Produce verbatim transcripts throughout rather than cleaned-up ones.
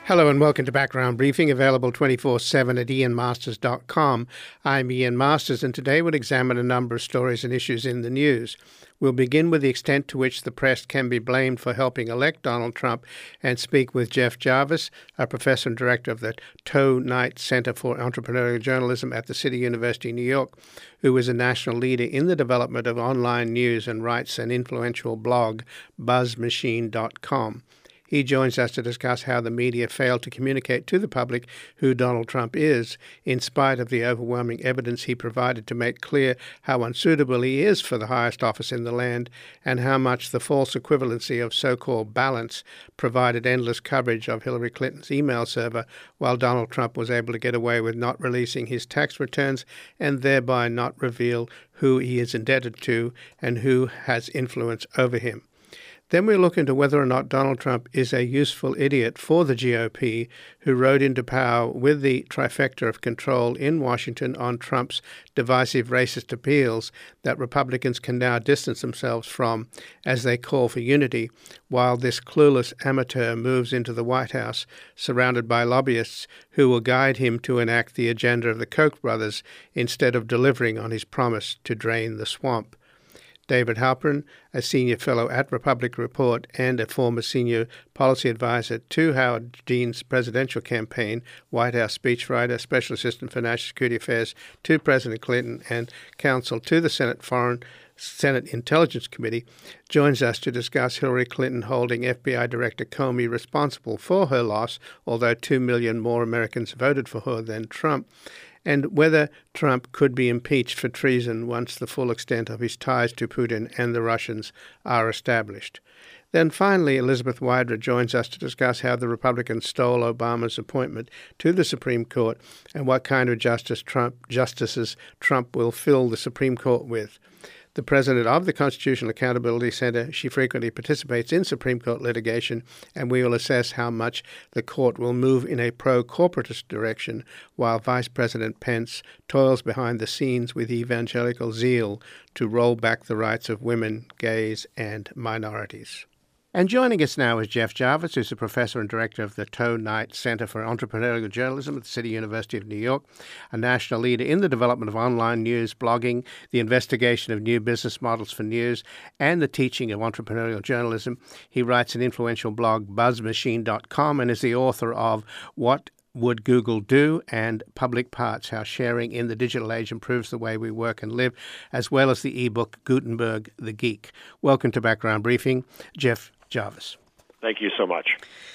Hello and welcome to Background Briefing, available twenty-four seven at ian masters dot com. I'm Ian Masters, and today we'll examine a number of stories and issues in the news. We'll begin with the extent to which the press can be blamed for helping elect Donald Trump and speak with Jeff Jarvis, a professor and director of the Toe Knight Center for Entrepreneurial Journalism at the City University of New York, who is a national leader in the development of online news and writes an influential blog, buzz machine dot com. He joins us to discuss how the media failed to communicate to the public who Donald Trump is, in spite of the overwhelming evidence he provided to make clear how unsuitable he is for the highest office in the land, and how much the false equivalency of so-called balance provided endless coverage of Hillary Clinton's email server, while Donald Trump was able to get away with not releasing his tax returns and thereby not reveal who he is indebted to and who has influence over him. Then we look into whether or not Donald Trump is a useful idiot for the G O P, who rode into power with the trifecta of control in Washington on Trump's divisive racist appeals that Republicans can now distance themselves from as they call for unity, while this clueless amateur moves into the White House surrounded by lobbyists who will guide him to enact the agenda of the Koch brothers instead of delivering on his promise to drain the swamp. David Halperin, a senior fellow at Republic Report and a former senior policy advisor to Howard Dean's presidential campaign, White House speechwriter, special assistant for national security affairs to President Clinton, and counsel to the Senate Foreign Senate Intelligence Committee, joins us to discuss Hillary Clinton holding F B I Director Comey responsible for her loss, although two million more Americans voted for her than Trump, and whether Trump could be impeached for treason once the full extent of his ties to Putin and the Russians are established. Then finally, Elizabeth Wydra joins us to discuss how the Republicans stole Obama's appointment to the Supreme Court and what kind of justice Trump, justices Trump will fill the Supreme Court with. The president of the Constitutional Accountability Center, she frequently participates in Supreme Court litigation, and we will assess how much the court will move in a pro-corporatist direction, while Vice President Pence toils behind the scenes with evangelical zeal to roll back the rights of women, gays, and minorities. And joining us now is Jeff Jarvis, who's a professor and director of the Toe Knight Center for Entrepreneurial Journalism at the City University of New York, a national leader in the development of online news, blogging, the investigation of new business models for news, and the teaching of entrepreneurial journalism. He writes an influential blog, buzz machine dot com, and is the author of What Would Google Do? And Public Parts, How Sharing in the Digital Age Improves the Way We Work and Live, as well as the ebook Gutenberg the Geek. Welcome to Background Briefing, Jeff Jarvis. Thank you so much.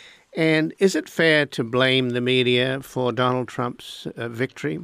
And is it fair to blame the media for Donald Trump's uh, victory?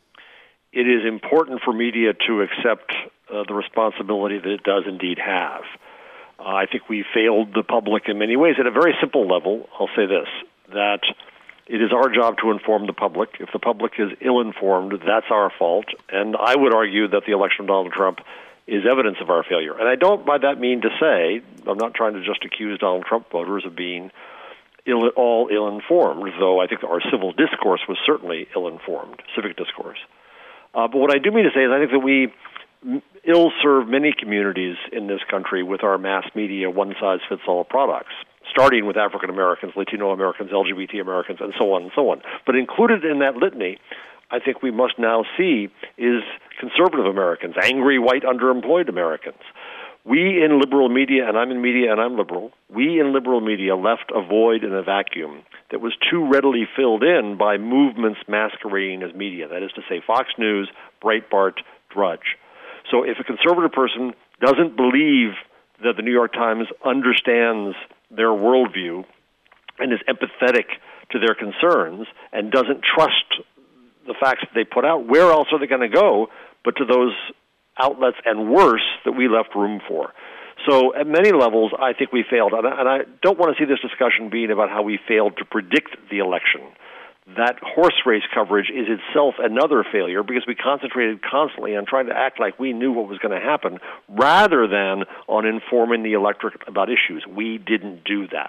It is important for media to accept uh, the responsibility that it does indeed have. Uh, I think we failed the public in many ways. At a very simple level, I'll say this, that it is our job to inform the public. If the public is ill-informed, that's our fault. And I would argue that the election of Donald Trump is evidence of our failure. And I don't by that mean to say, I'm not trying to just accuse Donald Trump voters of being ill, all ill-informed, though I think our civil discourse was certainly ill-informed, civic discourse. Uh, but what I do mean to say is I think that we ill-serve many communities in this country with our mass media one-size-fits-all products, starting with African Americans, Latino Americans, L G B T Americans, and so on and so on. But included in that litany, I think we must now see is conservative Americans, angry white underemployed Americans. We in liberal media, and I'm in media and I'm liberal, we in liberal media left a void and a vacuum that was too readily filled in by movements masquerading as media. That is to say, Fox News, Breitbart, Drudge. So if a conservative person doesn't believe that the New York Times understands their worldview and is empathetic to their concerns and doesn't trust the facts that they put out, where else are they going to go but to those outlets and worse that we left room for? So at many levels, I think we failed. And I, and I don't want to see this discussion being about how we failed to predict the election. That horse race coverage is itself another failure because we concentrated constantly on trying to act like we knew what was going to happen rather than on informing the electorate about issues. We didn't do that.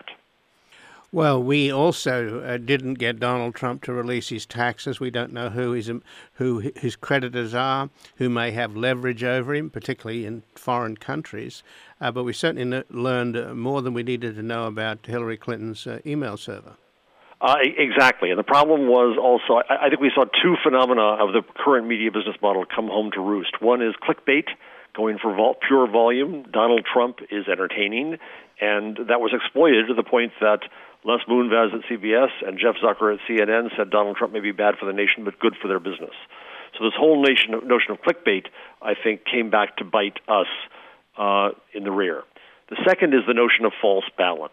Well, we also uh, didn't get Donald Trump to release his taxes. We don't know who his, who his creditors are, who may have leverage over him, particularly in foreign countries. Uh, but we certainly learned more than we needed to know about Hillary Clinton's uh, email server. Uh, exactly. And the problem was also, I, I think we saw two phenomena of the current media business model come home to roost. One is clickbait, going for vol- pure volume. Donald Trump is entertaining, and that was exploited to the point that Les Moonves at C B S and Jeff Zucker at C N N said Donald Trump may be bad for the nation, but good for their business. So this whole nation, notion of clickbait, I think, came back to bite us uh, in the rear. The second is the notion of false balance,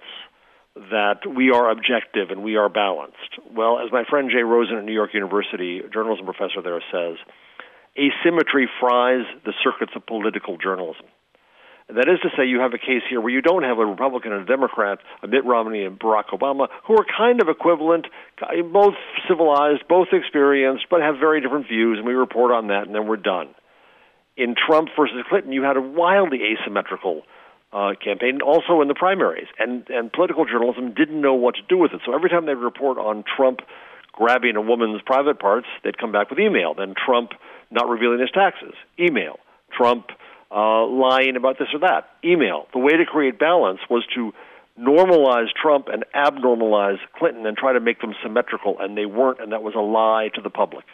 that we are objective and we are balanced. Well, as my friend Jay Rosen at New York University, a journalism professor there, says, asymmetry fries the circuits of political journalism. And that is to say, you have a case here where you don't have a Republican and a Democrat, a Mitt Romney and Barack Obama, who are kind of equivalent, both civilized, both experienced, but have very different views, and we report on that, and then we're done. In Trump versus Clinton, you had a wildly asymmetrical uh, campaign, also in the primaries, and, and political journalism didn't know what to do with it. So every time they'd report on Trump grabbing a woman's private parts, they'd come back with email. Then Trump not revealing his taxes, email. Trump Uh, lying about this or that, email. The way to create balance was to normalize Trump and abnormalize Clinton and try to make them symmetrical, and they weren't, and that was a lie to the public.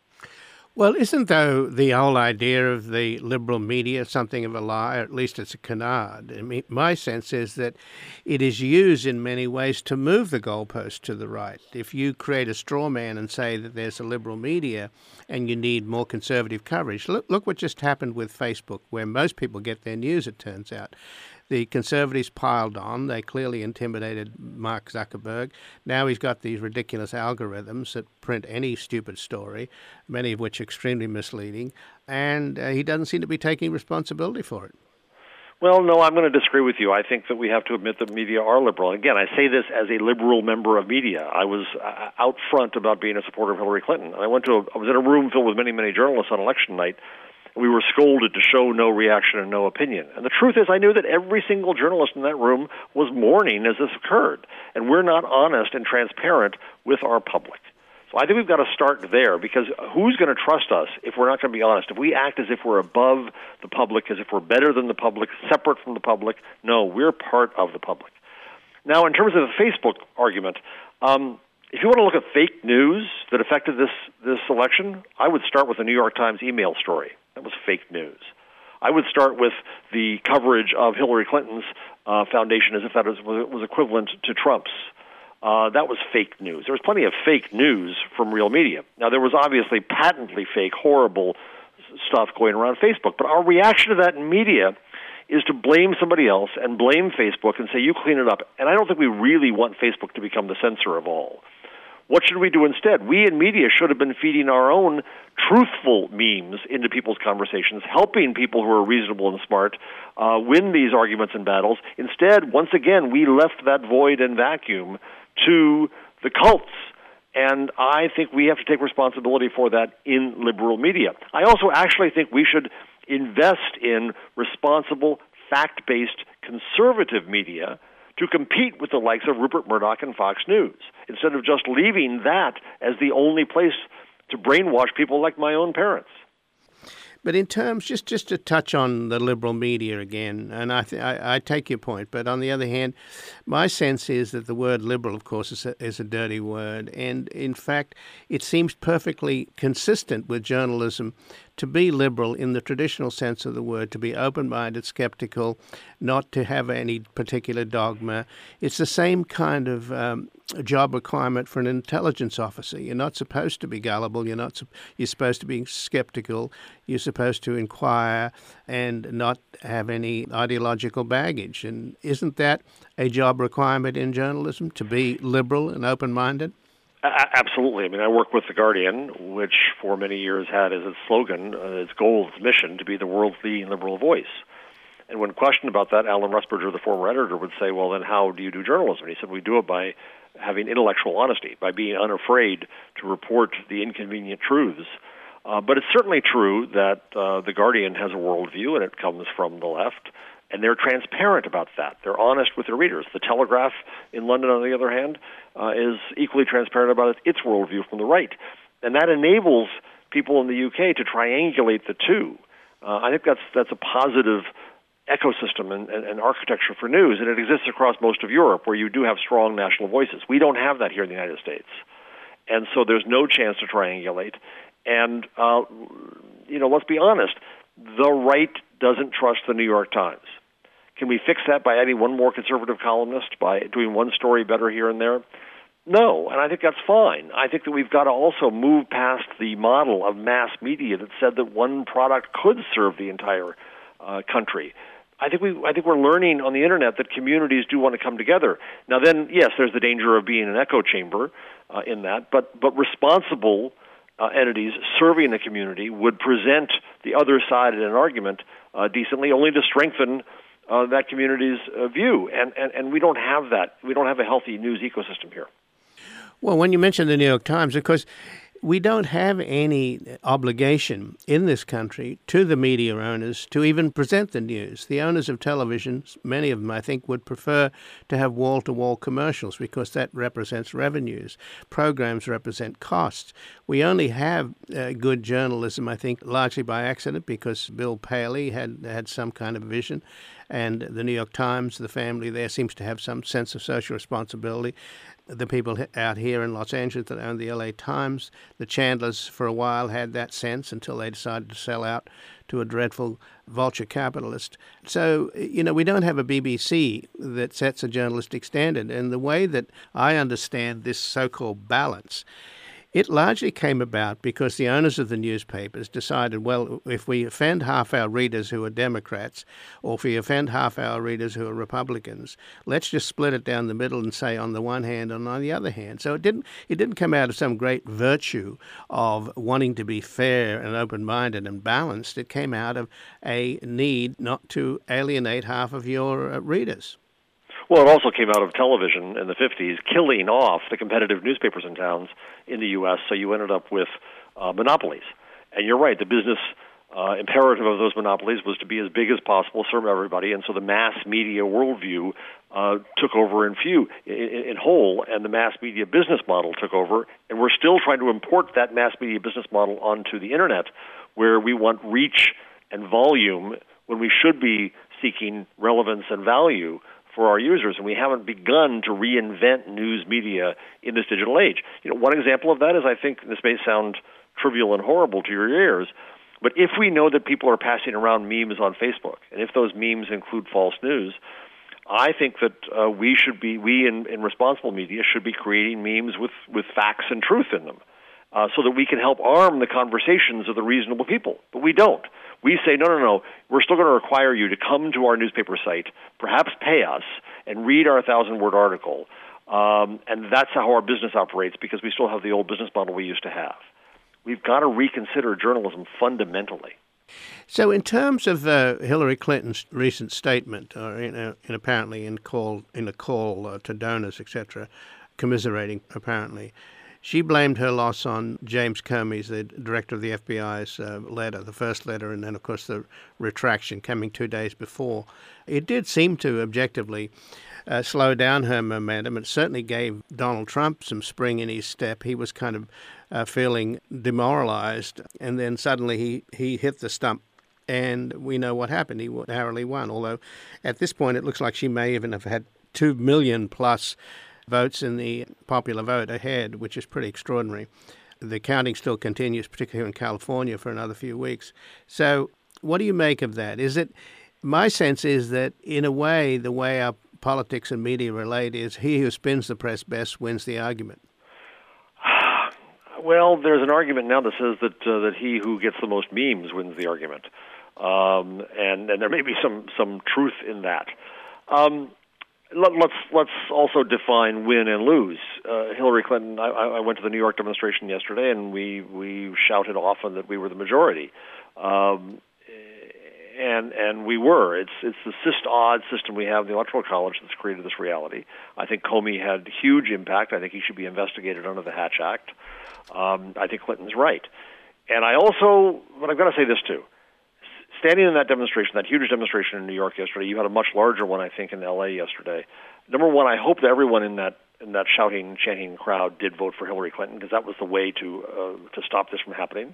Well, isn't, though, the whole idea of the liberal media something of a lie, or at least it's a canard? I mean, my sense is that it is used in many ways to move the goalpost to the right. If you create a straw man and say that there's a liberal media and you need more conservative coverage, look, look what just happened with Facebook, where most people get their news, it turns out. The conservatives piled on. They clearly intimidated Mark Zuckerberg. Now he's got these ridiculous algorithms that print any stupid story, many of which are extremely misleading, and uh, he doesn't seem to be taking responsibility for it. Well, no, I'm going to disagree with you. I think that we have to admit that media are liberal. Again, I say this as a liberal member of media. I was uh, out front about being a supporter of Hillary Clinton. I went to a, I was in a room filled with many, many journalists on election night. We were scolded to show no reaction and no opinion. And the truth is, I knew that every single journalist in that room was mourning as this occurred. And we're not honest and transparent with our public. So I think we've got to start there, because who's going to trust us if we're not going to be honest? If we act as if we're above the public, as if we're better than the public, separate from the public, no, we're part of the public. Now, in terms of the Facebook argument, um, if you want to look at fake news that affected this, this election, I would start with the New York Times email story. That was fake news. I would start with the coverage of Hillary Clinton's uh, foundation as if that was, was equivalent to Trump's. Uh, that was fake news. There was plenty of fake news from real media. Now, there was obviously patently fake, horrible stuff going around Facebook, but our reaction to that in media is to blame somebody else and blame Facebook and say, you clean it up. And I don't think we really want Facebook to become the censor of all. What should we do instead? We in media should have been feeding our own truthful memes into people's conversations, helping people who are reasonable and smart uh, win these arguments and battles. Instead, once again, we left that void and vacuum to the cults. And I think we have to take responsibility for that in liberal media. I also actually think we should invest in responsible, fact-based, conservative media to compete with the likes of Rupert Murdoch and Fox News, instead of just leaving that as the only place to brainwash people like my own parents. But in terms, just, just to touch on the liberal media again, and I, th- I I take your point, but on the other hand, my sense is that the word liberal, of course, is a, is a dirty word. And in fact, it seems perfectly consistent with journalism to be liberal in the traditional sense of the word, to be open-minded, skeptical, not to have any particular dogma. It's the same kind of um, job requirement for an intelligence officer. You're not supposed to be gullible. You're not. You're supposed to be skeptical. You're supposed to inquire and not have any ideological baggage. And isn't that a job requirement in journalism, to be liberal and open-minded? Absolutely. I mean, I work with The Guardian, which for many years had as its slogan, uh, its goal, its mission, to be the world's leading liberal voice. And when questioned about that, Alan Rusbridger, the former editor, would say, well, then how do you do journalism? And he said, we do it by having intellectual honesty, by being unafraid to report the inconvenient truths. Uh, but it's certainly true that uh, The Guardian has a worldview, and it comes from the left. And they're transparent about that. They're honest with their readers. The Telegraph in London, on the other hand, uh, is equally transparent about its worldview from the right. And that enables people in the U K to triangulate the two. Uh, I think that's that's a positive ecosystem and, and, and architecture for news, and it exists across most of Europe, where you do have strong national voices. We don't have that here in the United States, and so there's no chance to triangulate. And uh, you know, let's be honest, the right doesn't trust the New York Times. Can we fix that by adding one more conservative columnist, by doing one story better here and there? No, and I think that's fine. I think that we've got to also move past the model of mass media that said that one product could serve the entire uh, country. I think we, I think we're learning on the internet that communities do want to come together. Now, then, yes, there's the danger of being an echo chamber uh, in that, but but responsible uh, entities serving the community would present the other side in an argument uh, decently, only to strengthen uh, that community's uh, view. And, and and we don't have that. We don't have a healthy news ecosystem here. Well, when you mention the New York Times, of course, we don't have any obligation in this country to the media owners to even present the news. The owners of television, many of them, I think, would prefer to have wall-to-wall commercials because that represents revenues. Programs represent costs. We only have uh, good journalism, I think, largely by accident because Bill Paley had had some kind of vision. And the New York Times, the family there, seems to have some sense of social responsibility. The people out here in Los Angeles that own the L A Times, the Chandlers for a while had that sense until they decided to sell out to a dreadful vulture capitalist. So, you know, we don't have a B B C that sets a journalistic standard. And the way that I understand this so-called balance, it largely came about because the owners of the newspapers decided, well, if we offend half our readers who are Democrats, or if we offend half our readers who are Republicans, let's just split it down the middle and say on the one hand and on the other hand. So it didn't it didn't come out of some great virtue of wanting to be fair and open-minded and balanced. It came out of a need not to alienate half of your uh, readers. Well, it also came out of television in the fifties, killing off the competitive newspapers in towns in the U S, so you ended up with uh, monopolies. And you're right, the business uh, imperative of those monopolies was to be as big as possible, serve everybody, and so the mass media worldview uh, took over in few, in, in whole, and the mass media business model took over, and we're still trying to import that mass media business model onto the internet, where we want reach and volume when we should be seeking relevance and value for our users, and we haven't begun to reinvent news media in this digital age. You know, one example of that is, I think this may sound trivial and horrible to your ears, but if we know that people are passing around memes on Facebook, and if those memes include false news, I think that uh, we should be, we in, in responsible media should be creating memes with, with facts and truth in them, uh, so that we can help arm the conversations of the reasonable people. But we don't. We say, no, no, no, we're still going to require you to come to our newspaper site, perhaps pay us, and read our thousand-word article. Um, and that's how our business operates, because we still have the old business model we used to have. We've got to reconsider journalism fundamentally. So in terms of uh, Hillary Clinton's recent statement, or in, a, in apparently in, call, in a call uh, to donors, et cetera, commiserating apparently, she blamed her loss on James Comey, the director of the F B I's uh, letter, the first letter, and then, of course, the retraction coming two days before. It did seem to objectively uh, slow down her momentum. It certainly gave Donald Trump some spring in his step. He was kind of uh, feeling demoralized, and then suddenly he, he hit the stump. And we know what happened. He narrowly won, although at this point it looks like she may even have had two million plus votes in the popular vote ahead, which is pretty extraordinary. The counting still continues, particularly in California, for another few weeks. So what do you make of that? Is it, my sense is that, in a way, the way our politics and media relate is he who spins the press best wins the argument. Well, there's an argument now that says that uh, that he who gets the most memes wins the argument. Um, and, and there may be some, some truth in that. Um, Let, let's let's also define win and lose. Uh, Hillary Clinton. I, I went to the New York demonstration yesterday, and we, we shouted often that we were the majority, um, and and we were. It's it's the syst odd system we have in the Electoral College that's created this reality. I think Comey had huge impact. I think he should be investigated under the Hatch Act. Um, I think Clinton's right, and I also. But I've got to say this too. Standing in that demonstration, that huge demonstration in New York yesterday, you had a much larger one, I think, in L A yesterday. Number one, I hope that everyone in that in that shouting, chanting crowd did vote for Hillary Clinton, because that was the way to uh, to stop this from happening.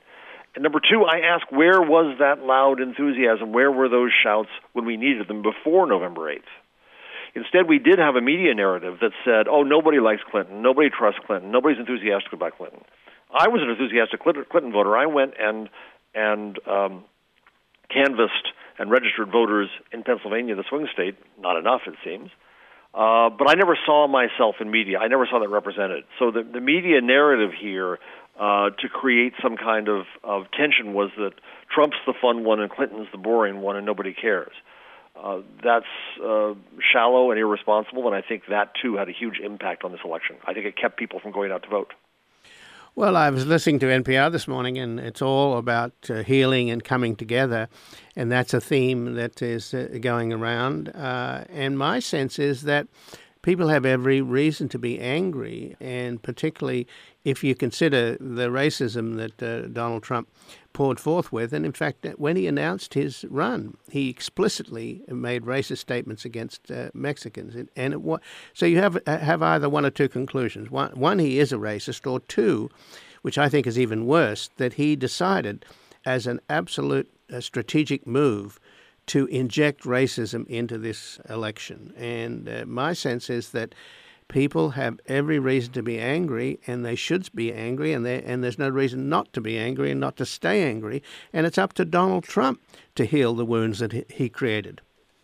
And number two, I ask, where was that loud enthusiasm? Where were those shouts when we needed them before November eighth? Instead, we did have a media narrative that said, oh, nobody likes Clinton, nobody trusts Clinton, nobody's enthusiastic about Clinton. I was an enthusiastic Clinton voter. I went and and um, canvassed and registered voters in Pennsylvania, the swing state. Not enough, it seems. Uh, but I never saw myself in media. I never saw that represented. So the, the media narrative here uh, to create some kind of, of tension was that Trump's the fun one and Clinton's the boring one and nobody cares. Uh, that's uh, shallow and irresponsible, and I think that, too, had a huge impact on this election. I think it kept people from going out to vote. Well, I was listening to N P R this morning, and it's all about uh, healing and coming together, and that's a theme that is uh, going around. Uh, and my sense is that people have every reason to be angry, and particularly if you consider the racism that uh, Donald Trump poured forth with. And in fact, when he announced his run, he explicitly made racist statements against uh, Mexicans. And, and it was, so you have have either one or two conclusions. One, one, he is a racist, or two, which I think is even worse, that he decided as an absolute uh, strategic move to inject racism into this election. And uh, my sense is that people have every reason to be angry, and they should be angry, and, and there's no reason not to be angry and not to stay angry. And it's up to Donald Trump to heal the wounds that he, he created.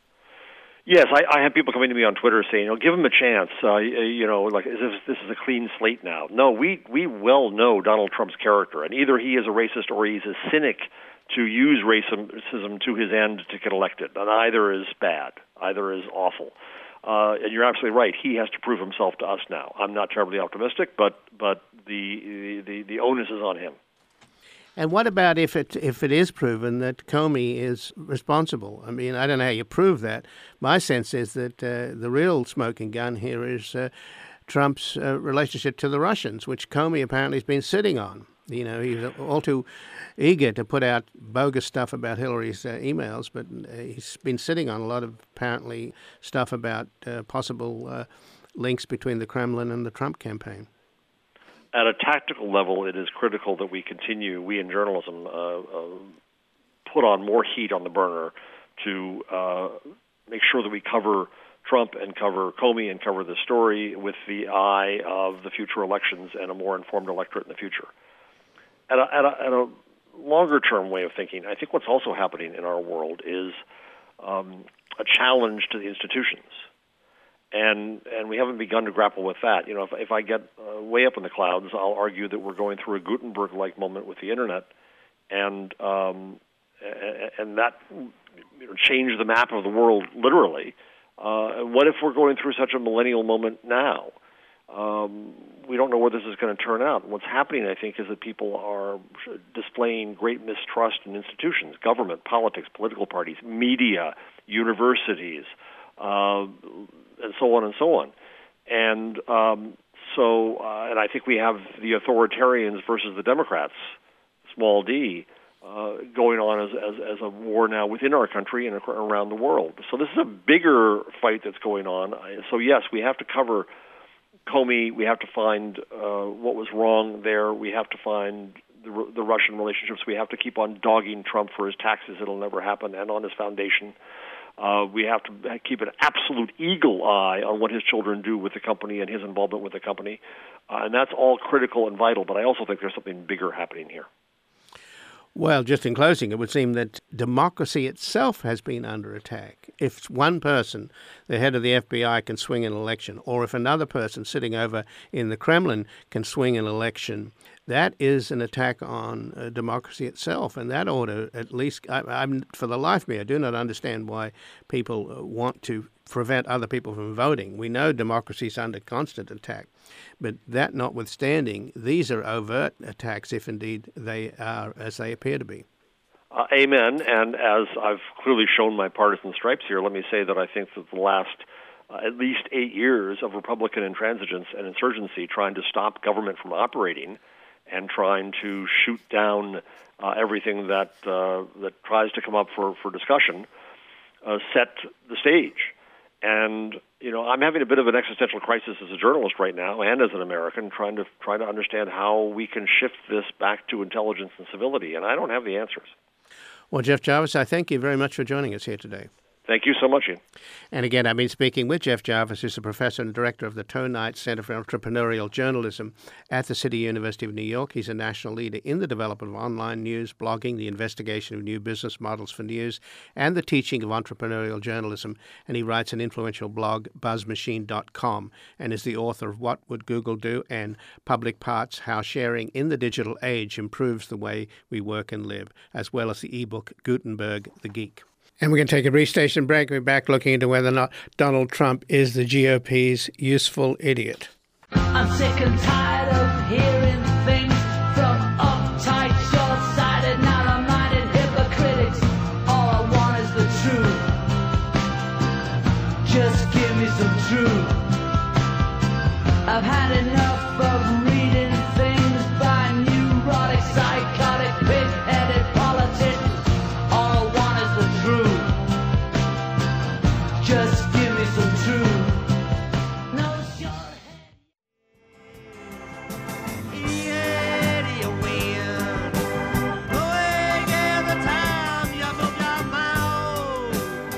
Yes, I, I have people coming to me on Twitter saying, "Oh, give him a chance." Uh, you know, like as if this is a clean slate now. No, we we well know Donald Trump's character, and either he is a racist or he's a cynic to use racism to his end to get elected. And either is bad, either is awful. Uh, and you're absolutely right. He has to prove himself to us now. I'm not terribly optimistic, but but the the, the onus is on him. And what about if it if it is proven that Comey is responsible? I mean, I don't know how you prove that. My sense is that uh, the real smoking gun here is uh, Trump's uh, relationship to the Russians, which Comey apparently has been sitting on. You know, he's all too eager to put out bogus stuff about Hillary's uh, emails, but uh, he's been sitting on a lot of apparently stuff about uh, possible uh, links between the Kremlin and the Trump campaign. At a tactical level, it is critical that we continue, we in journalism, uh, uh, put on more heat on the burner to uh, make sure that we cover Trump and cover Comey and cover the story with the eye of the future elections and a more informed electorate in the future. At a, at a, at a longer-term way of thinking, I think what's also happening in our world is um, a challenge to the institutions. And and we haven't begun to grapple with that. You know, if, if I get uh, way up in the clouds, I'll argue that we're going through a Gutenberg-like moment with the Internet, and um, and that you know, changed the map of the world literally. Uh, what if we're going through such a millennial moment now? Um, we don't know where this is going to turn out. What's happening, I think, is that people are displaying great mistrust in institutions, government, politics, political parties, media, universities, uh, and so on and so on. And um, so, uh, and I think we have the authoritarians versus the Democrats, small d, uh, going on as, as, as a war now within our country and around the world. So this is a bigger fight that's going on. So yes, we have to cover Comey. We have to find uh, what was wrong there. We have to find the, the Russian relationships. We have to keep on dogging Trump for his taxes. It'll never happen, and on his foundation. Uh, we have to keep an absolute eagle eye on what his children do with the company and his involvement with the company. Uh, and that's all critical and vital, but I also think there's something bigger happening here. Well, just in closing, it would seem that democracy itself has been under attack. If one person, the head of the F B I, can swing an election, or if another person sitting over in the Kremlin can swing an election, that is an attack on uh, democracy itself. And that ought to at least, I, I'm, for the life of me, I do not understand why people uh, want to prevent other people from voting. We know democracy is under constant attack. But that notwithstanding, these are overt attacks, if indeed they are as they appear to be. Uh, amen. And as I've clearly shown my partisan stripes here, let me say that I think that the last uh, at least eight years of Republican intransigence and insurgency trying to stop government from operating and trying to shoot down uh, everything that uh, that tries to come up for, for discussion uh, set the stage. And you know, I'm having a bit of an existential crisis as a journalist right now and as an American, trying to try to understand how we can shift this back to intelligence and civility, and I don't have the answers. Well, Jeff Jarvis, I thank you very much for joining us here today. Thank you so much, Ian. And again, I've been speaking with Jeff Jarvis, who's a professor and director of the Toe Knight Center for Entrepreneurial Journalism at the City University of New York. He's a national leader in the development of online news, blogging, the investigation of new business models for news, and the teaching of entrepreneurial journalism. And he writes an influential blog, buzz machine dot com, and is the author of What Would Google Do and Public Parts, How Sharing in the Digital Age Improves the Way We Work and Live, as well as the ebook Gutenberg the Geek. And we're going to take a brief station break. We're back looking into whether or not Donald Trump is the G O P's useful idiot. I'm sick and tired of hearing things from uptight, short-sighted, narrow-minded hypocrites. All I want is the truth. Just give me some truth. I've had enough of reading things by neurotic, psychotic, pig-headed politicians. All I want is the truth. Just give me some truth. No short Eddie, you win. Going every time you move your mouth.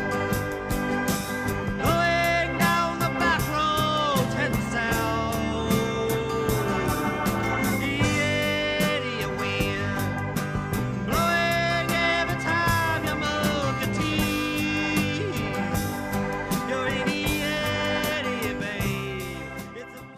Going down the back road, heading south. Eddie, you win. Blowing every time you move your teeth. You're an Eddie, babe. It's a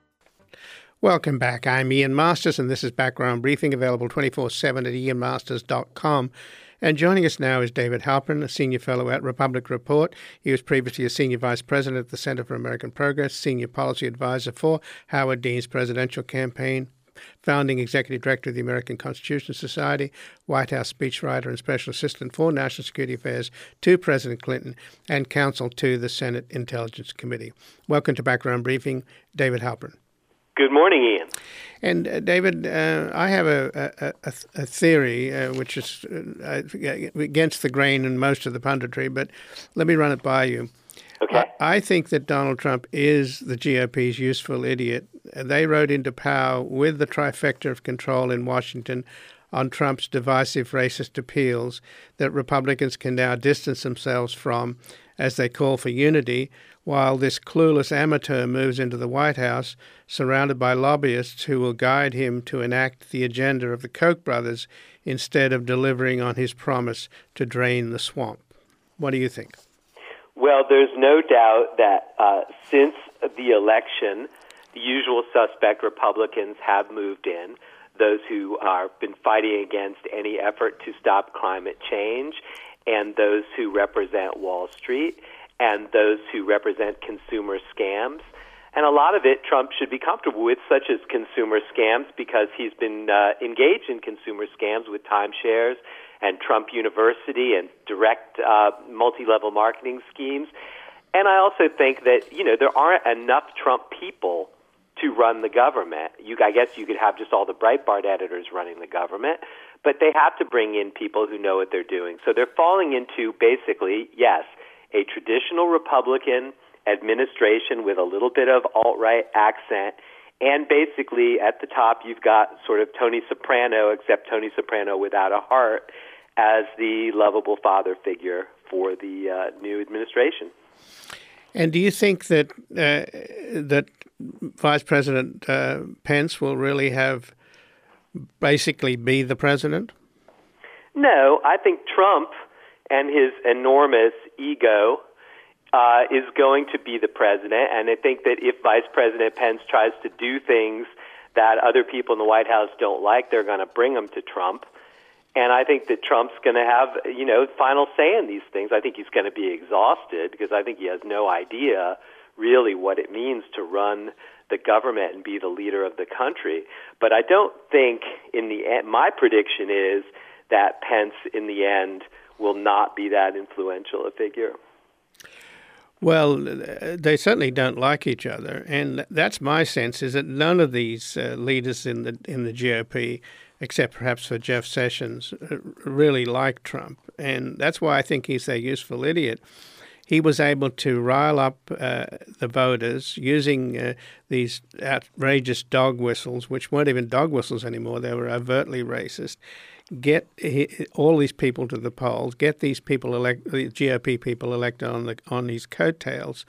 Welcome back. I'm Ian Masters, and this is Background Briefing, available twenty-four seven at ian masters dot com. And joining us now is David Halperin, a senior fellow at Republic Report. He was previously a senior vice president at the Center for American Progress, senior policy advisor for Howard Dean's presidential campaign, founding executive director of the American Constitution Society, White House speechwriter and special assistant for national security affairs to President Clinton, and counsel to the Senate Intelligence Committee. Welcome to Background Briefing, David Halperin. Good morning, Ian. And uh, David, uh, I have a, a, a, a theory uh, which is uh, against the grain in most of the punditry, but let me run it by you. Okay. I, I think that Donald Trump is the G O P's useful idiot. They rode into power with the trifecta of control in Washington on Trump's divisive racist appeals that Republicans can now distance themselves from as they call for unity, while this clueless amateur moves into the White House surrounded by lobbyists who will guide him to enact the agenda of the Koch brothers instead of delivering on his promise to drain the swamp. What do you think? Well, there's no doubt that uh, since the election, the usual suspect Republicans have moved in, those who are been fighting against any effort to stop climate change, and those who represent Wall Street, and those who represent consumer scams. And a lot of it Trump should be comfortable with, such as consumer scams, because he's been uh, engaged in consumer scams with timeshares and Trump University and direct uh, multi-level marketing schemes. And I also think that, you know, there aren't enough Trump people to run the government. You, I guess you could have just all the Breitbart editors running the government, but they have to bring in people who know what they're doing. So they're falling into basically, yes, a traditional Republican administration with a little bit of alt-right accent, and basically at the top you've got sort of Tony Soprano, except Tony Soprano without a heart, as the lovable father figure for the uh, new administration. And do you think that uh, that Vice President uh, Pence will really have basically be the president? No, I think Trump and his enormous ego uh, is going to be the president, and I think that if Vice President Pence tries to do things that other people in the White House don't like, they're going to bring them to Trump. And I think that Trump's going to have, you know, final say in these things. I think he's going to be exhausted because I think he has no idea really what it means to run the government and be the leader of the country. But I don't think in the end, my prediction is that Pence in the end will not be that influential a figure. Well, they certainly don't like each other, and that's my sense, is that none of these uh, leaders in the in the G O P, except perhaps for Jeff Sessions, really like Trump, and that's why I think he's a useful idiot. he was able to rile up uh, the voters using uh, these outrageous dog whistles, which weren't even dog whistles anymore. They were overtly racist. Get he, all these people to the polls, get these people elect, the G O P people elected on the on his coattails,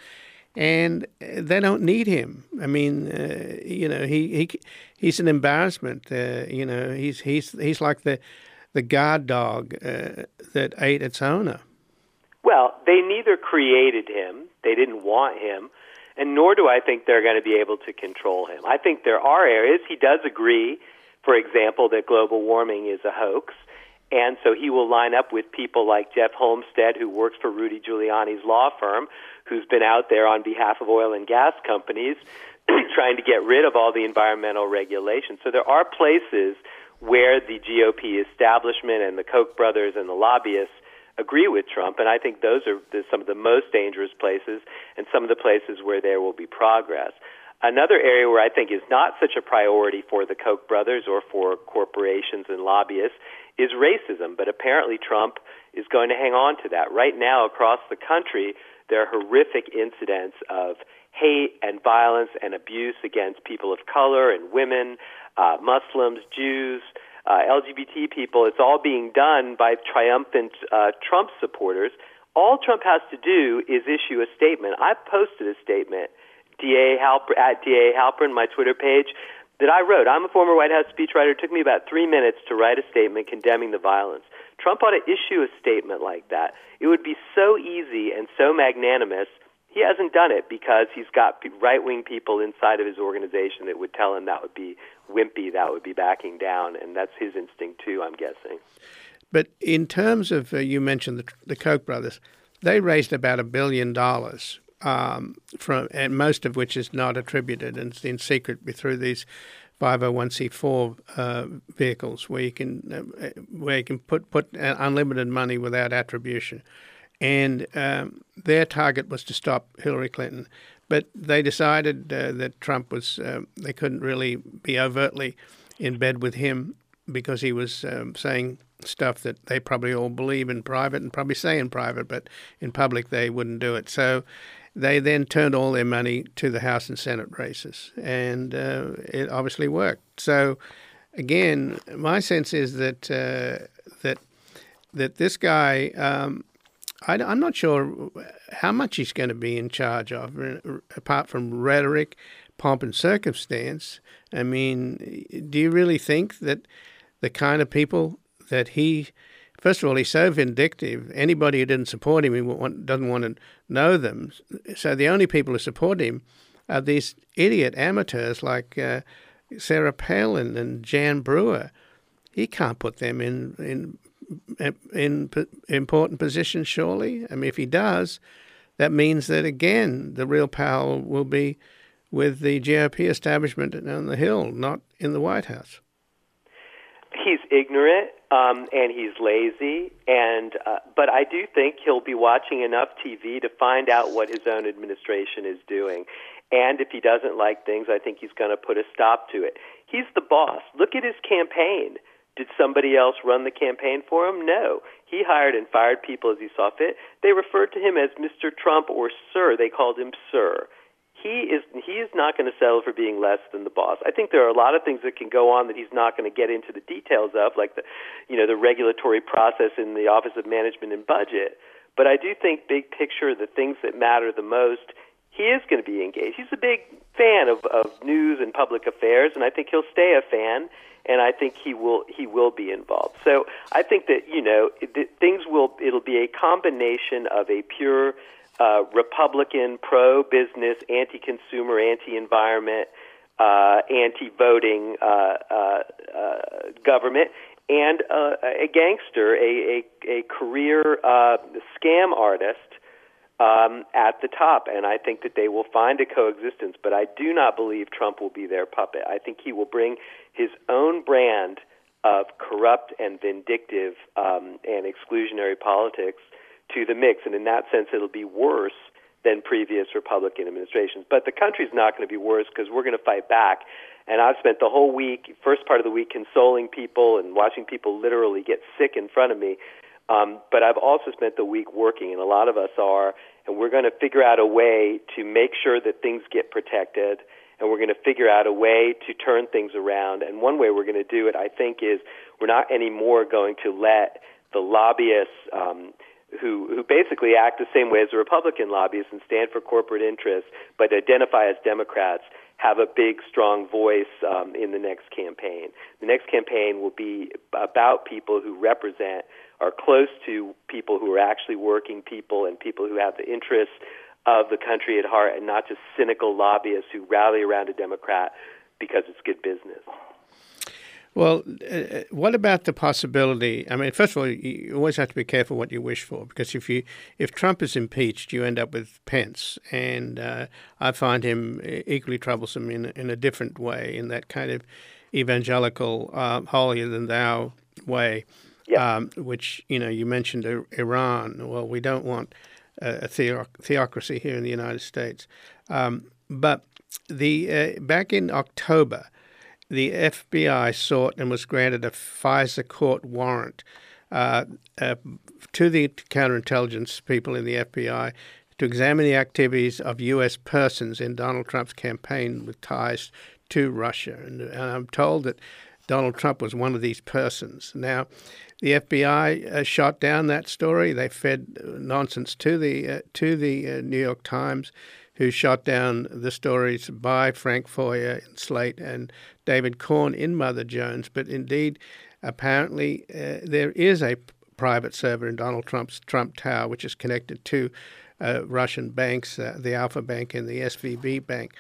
and they don't need him. I mean, uh, you know, he, he he's an embarrassment. Uh, you know, he's he's he's like the the guard dog uh, that ate its owner. Well, they neither created him, they didn't want him, and nor do I think they're going to be able to control him. I think there are areas he does agree. For example, that global warming is a hoax, and so he will line up with people like Jeff Homestead, who works for Rudy Giuliani's law firm, who's been out there on behalf of oil and gas companies trying to get rid of all the environmental regulations. So there are places where the G O P establishment and the Koch brothers and the lobbyists agree with Trump, and I think those are the, some of the most dangerous places and some of the places where there will be progress. Another area where I think is not such a priority for the Koch brothers or for corporations and lobbyists is racism, but apparently Trump is going to hang on to that. Right now, across the country, there are horrific incidents of hate and violence and abuse against people of color and women, uh, Muslims, Jews, uh, L G B T people. It's all being done by triumphant uh, Trump supporters. All Trump has to do is issue a statement. I've posted a statement D A Halper, at D A Halpern, my Twitter page, that I wrote. I'm a former White House speechwriter. It took me about three minutes to write a statement condemning the violence. Trump ought to issue a statement like that. It would be so easy and so magnanimous. He hasn't done it because he's got right-wing people inside of his organization that would tell him that would be wimpy, that would be backing down, and that's his instinct too, I'm guessing. But in terms of, uh, you mentioned the, the Koch brothers, they raised about a billion dollars. Um, from and most of which is not attributed and it's in secret through these five oh one c four uh, vehicles where you can uh, where you can put put unlimited money without attribution, and um, their target was to stop Hillary Clinton, but they decided uh, that Trump was uh, they couldn't really be overtly in bed with him because he was um, saying stuff that they probably all believe in private and probably say in private, but in public they wouldn't do it. So they then turned all their money to the House and Senate races, and uh, it obviously worked. So, again, my sense is that uh, that that this guy, um, I, I'm not sure how much he's going to be in charge of, apart from rhetoric, pomp and circumstance. I mean, do you really think that the kind of people that he First of all, he's so vindictive. Anybody who didn't support him, he want, doesn't want to know them. So the only people who support him are these idiot amateurs like uh, Sarah Palin and Jan Brewer. He can't put them in in in important positions, surely. I mean, if he does, that means that again the real power will be with the G O P establishment on the Hill, not in the White House. He's ignorant. Um, and he's lazy, and uh, but I do think he'll be watching enough T V to find out what his own administration is doing. And if he doesn't like things, I think he's going to put a stop to it. He's the boss. Look at his campaign. Did somebody else run the campaign for him? No. He hired and fired people as he saw fit. They referred to him as Mister Trump or Sir. They called him Sir. He is he is not going to settle for being less than the boss. I think there are a lot of things that can go on that he's not going to get into the details of, like the, you know, the regulatory process in the Office of Management and Budget. But I do think big picture, the things that matter the most, he is going to be engaged. He's a big fan of, of news and public affairs, and I think he'll stay a fan. And I think he will he will be involved. So I think that you know it, things will it'll be a combination of a pure Uh, Republican, pro-business, anti-consumer, anti-environment, uh, anti-voting uh, uh, uh, government, and uh, a gangster, a, a, a career uh, scam artist um, at the top. And I think that they will find a coexistence, but I do not believe Trump will be their puppet. I think he will bring his own brand of corrupt and vindictive um, and exclusionary politics to the mix, and in that sense, it'll be worse than previous Republican administrations. But the country's not going to be worse because we're going to fight back. And I've spent the whole week, first part of the week, consoling people and watching people literally get sick in front of me. Um, but I've also spent the week working, and a lot of us are, and we're going to figure out a way to make sure that things get protected, and we're going to figure out a way to turn things around. And one way we're going to do it, I think, is we're not anymore going to let the lobbyists um, who, who basically act the same way as the Republican lobbyists and stand for corporate interests but identify as Democrats have a big, strong voice um, in the next campaign. The next campaign will be about people who represent, are close to people who are actually working people and people who have the interests of the country at heart, and not just cynical lobbyists who rally around a Democrat because it's good business. Well, uh, what about the possibility? I mean, first of all, you always have to be careful what you wish for, because if you if Trump is impeached, you end up with Pence, and uh, I find him equally troublesome in in a different way, in that kind of evangelical, uh, holier than thou way, yeah. um, which you know you mentioned Iran. Well, we don't want a theo- theocracy here in the United States, um, but the uh, back in October, the F B I sought and was granted a FISA court warrant uh, uh, to the counterintelligence people in the F B I to examine the activities of U S persons in Donald Trump's campaign with ties to Russia. And, and I'm told that Donald Trump was one of these persons. Now, the F B I uh, shot down that story. They fed nonsense to the uh, to the uh, New York Times, who shot down the stories by Frank Foer in Slate and David Korn in Mother Jones. But indeed, apparently, uh, there is a private server in Donald Trump's Trump Tower, which is connected to uh, Russian banks, uh, the Alpha Bank and the S V B Bank.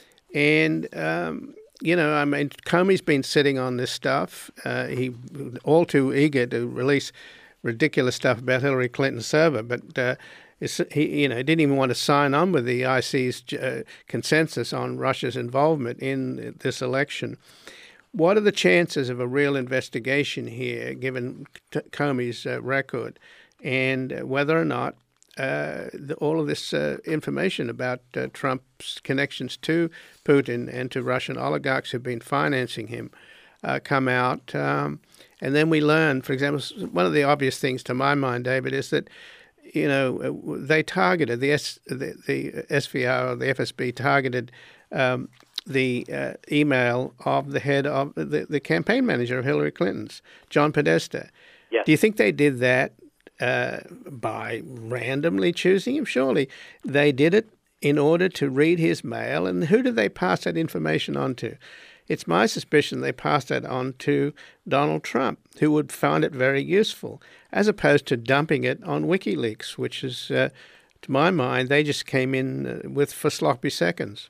And, um, you know, I mean, Comey's been sitting on this stuff. Uh, he all too eager to release ridiculous stuff about Hillary Clinton's server, but uh, he, you know, didn't even want to sign on with the I C's uh, consensus on Russia's involvement in this election. What are the chances of a real investigation here, given Comey's uh, record, and whether or not uh, the, all of this uh, information about uh, Trump's connections to Putin and to Russian oligarchs who've been financing him uh, come out? Um, and then we learn, for example, one of the obvious things to my mind, David, is that you know, they targeted, the, S, the, the S V R or the F S B targeted um, the uh, email of the head of the, the campaign manager of Hillary Clinton's, John Podesta. Yes. Do you think they did that uh, by randomly choosing him? Surely they did it in order to read his mail. And who did they pass that information on to? It's my suspicion they passed that on to Donald Trump, who would find it very useful, as opposed to dumping it on WikiLeaks, which is, uh, to my mind, they just came in uh, with for sloppy seconds.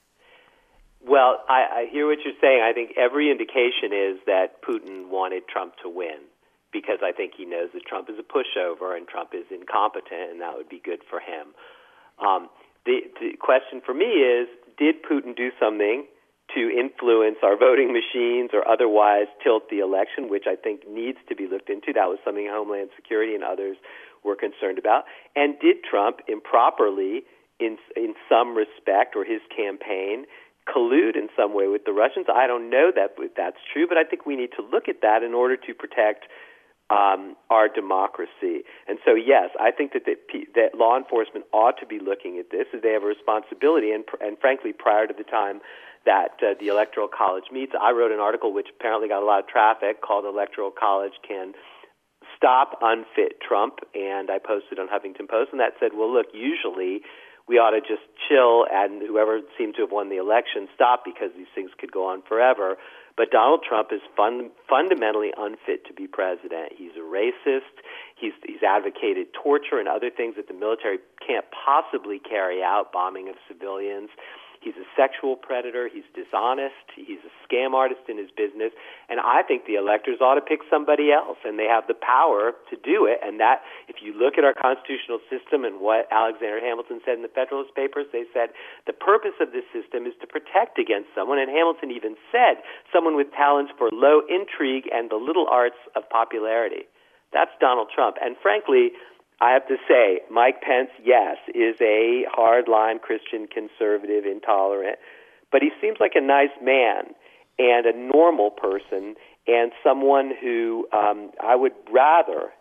Well, I, I hear what you're saying. I think every indication is that Putin wanted Trump to win, because I think he knows that Trump is a pushover and Trump is incompetent, and that would be good for him. Um, the, the question for me is, did Putin do something to influence our voting machines or otherwise tilt the election, which I think needs to be looked into? That was something Homeland Security and others were concerned about. And did Trump improperly, in in some respect, or his campaign, collude in some way with the Russians? I don't know that that's true, but I think we need to look at that in order to protect um, our democracy. And so, yes, I think that, that that law enforcement ought to be looking at this, as they have a responsibility, and, and frankly, prior to the time that uh, the Electoral College meets. I wrote an article which apparently got a lot of traffic called Electoral College Can Stop Unfit Trump, and I posted on Huffington Post, and that said, well, look, usually we ought to just chill and whoever seemed to have won the election stop, because these things could go on forever. But Donald Trump is fun, fundamentally unfit to be president. He's a racist. He's, he's advocated torture and other things that the military can't possibly carry out, bombing of civilians. He's a sexual predator. He's dishonest. He's a scam artist in his business. And I think the electors ought to pick somebody else, and they have the power to do it. And that, if you look at our constitutional system and what Alexander Hamilton said in the Federalist Papers, they said the purpose of this system is to protect against someone. And Hamilton even said someone with talents for low intrigue and the little arts of popularity. That's Donald Trump. And frankly, I have to say, Mike Pence, yes, is a hardline Christian conservative, intolerant, but he seems like a nice man and a normal person, and someone who um, I would rather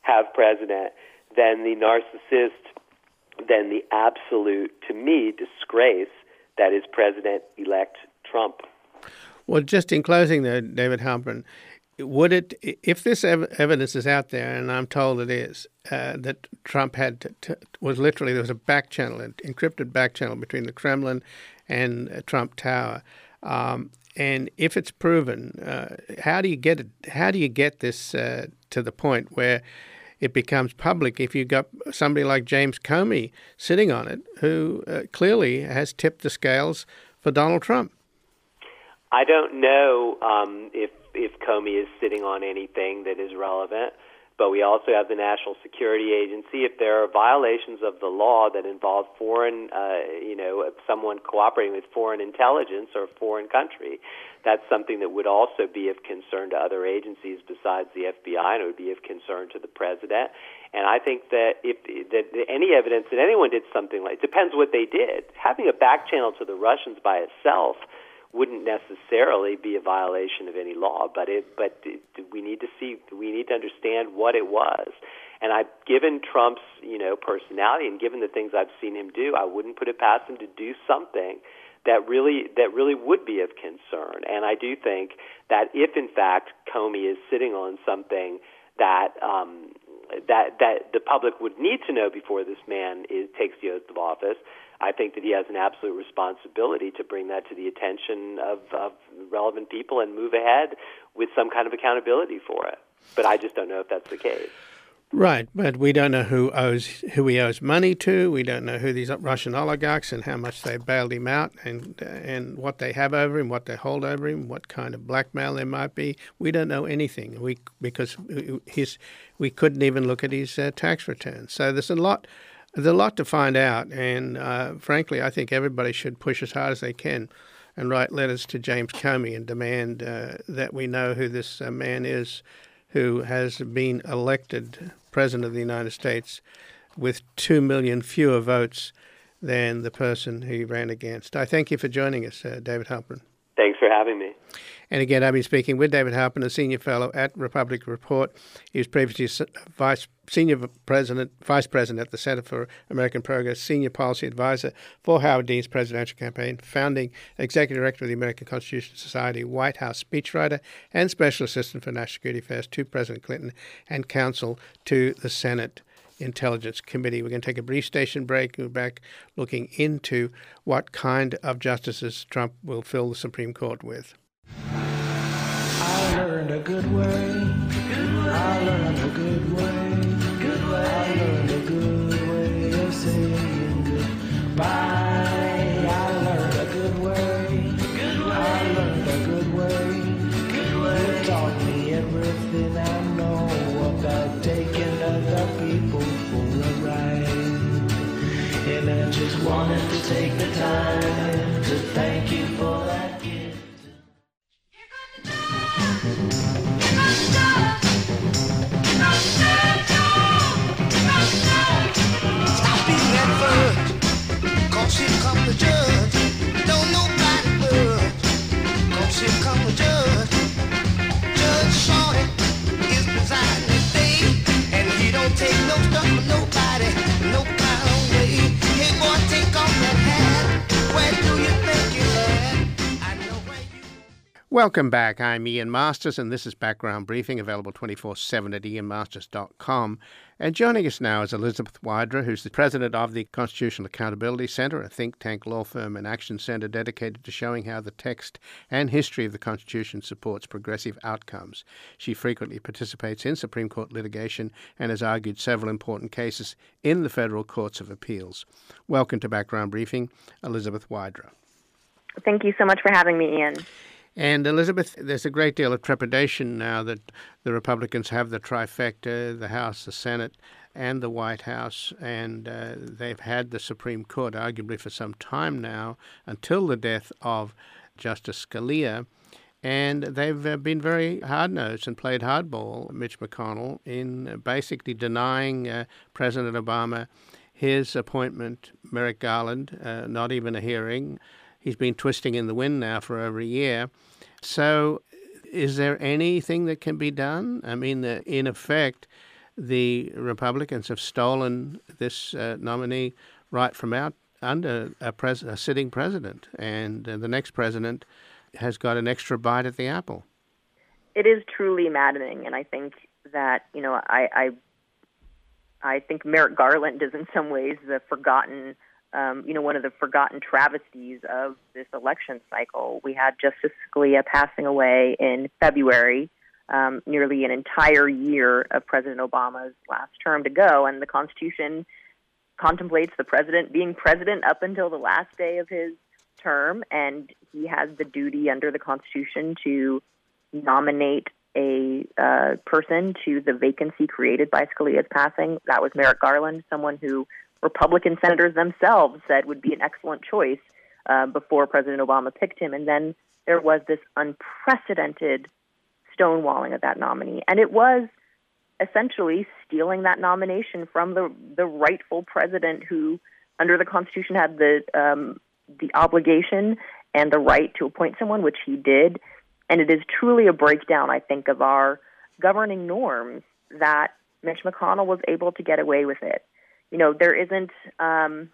have president than the narcissist, than the absolute, to me, disgrace that is President-elect Trump. Well, just in closing, though, David Halperin, would it, if this ev- evidence is out there, and I'm told it is, uh, that Trump had to, to, was literally, there was a back channel, an encrypted back channel between the Kremlin and uh, Trump Tower, um, and if it's proven, uh, how do you get it? How do you get this uh, to the point where it becomes public? If you've got somebody like James Comey sitting on it, who uh, clearly has tipped the scales for Donald Trump. I don't know um, if if Comey is sitting on anything that is relevant, but we also have the National Security Agency. If there are violations of the law that involve foreign, uh, you know, someone cooperating with foreign intelligence or a foreign country, that's something that would also be of concern to other agencies besides the F B I, and it would be of concern to the president. And I think that if that any evidence that anyone did something like, it depends what they did. Having a back channel to the Russians by itself wouldn't necessarily be a violation of any law, but it, but it, we need to see, we need to understand what it was. And I've given Trump's, you know, personality and given the things I've seen him do, I wouldn't put it past him to do something that really that really would be of concern. And I do think that if in fact Comey is sitting on something that um, that that the public would need to know before this man is, takes the oath of office, I think that he has an absolute responsibility to bring that to the attention of, of relevant people and move ahead with some kind of accountability for it. But I just don't know if that's the case. Right, but we don't know who owes who he owes money to. We don't know who these Russian oligarchs and how much they bailed him out, and uh, and what they have over him, what they hold over him, what kind of blackmail there might be. We don't know anything. We because his we couldn't even look at his uh, tax returns. So there's a lot. There's a lot to find out, and uh, frankly, I think everybody should push as hard as they can and write letters to James Comey and demand uh, that we know who this uh, man is who has been elected President of the United States with two million fewer votes than the person he ran against. I thank you for joining us, uh, David Halperin. Thanks for having me. And again, I've been speaking with David Halperin, a senior fellow at Republic Report. He was previously vice senior president, vice president at the Center for American Progress, senior policy advisor for Howard Dean's presidential campaign, founding executive director of the American Constitution Society, White House speechwriter, and special assistant for national security affairs to President Clinton, and counsel to the Senate Intelligence Committee. We're going to take a brief station break. We're back looking into what kind of justices Trump will fill the Supreme Court with. I learned a good way. I learned a good way. Good way. I learned a good way of saying goodbye. I learned a good way. Good way. I learned a good way. Good way. You taught me everything I know about taking other people for a ride. And I just wanted to take the time to thank you for that gift. Stop beating that fudge, 'cause here come the judge. Don't nobody budge, 'cause here come the judge. Judge Shorty is presiding this day, and he don't take no stuff from nobody, no kind of way. Hey boy, take off that hat. Where do you think you're at? I know where you Welcome back. I'm Ian Masters, and this is Background Briefing, available twenty-four seven at ian masters dot com. And joining us now is Elizabeth Wydra, who's the president of the Constitutional Accountability Center, a think tank, law firm, and action center dedicated to showing how the text and history of the Constitution supports progressive outcomes. She frequently participates in Supreme Court litigation and has argued several important cases in the federal courts of appeals. Welcome to Background Briefing, Elizabeth Wydra. Thank you so much for having me, Ian. And Elizabeth, there's a great deal of trepidation now that the Republicans have the trifecta, the House, the Senate, and the White House, and uh, they've had the Supreme Court arguably for some time now, until the death of Justice Scalia. And they've uh, been very hard-nosed and played hardball, Mitch McConnell, in basically denying uh, President Obama his appointment, Merrick Garland, uh, not even a hearing. He's been twisting in the wind now for over a year. So is there anything that can be done? I mean, in effect, the Republicans have stolen this uh, nominee right from out under a, pres- a sitting president, and uh, the next president has got an extra bite at the apple. It is truly maddening, and I think that, you know, I I, I think Merrick Garland is in some ways the forgotten, um, you know, one of the forgotten travesties of this election cycle. We had Justice Scalia passing away in February, um, nearly an entire year of President Obama's last term to go, and the Constitution contemplates the president being president up until the last day of his term, and he has the duty under the Constitution to nominate a uh, person to the vacancy created by Scalia's passing. That was Merrick Garland, someone who Republican senators themselves said would be an excellent choice uh, before President Obama picked him. And then there was this unprecedented stonewalling of that nominee. And it was essentially stealing that nomination from the the rightful president who, under the Constitution, had the um, the obligation and the right to appoint someone, which he did. And it is truly a breakdown, I think, of our governing norms that Mitch McConnell was able to get away with it. You know, there isn't um,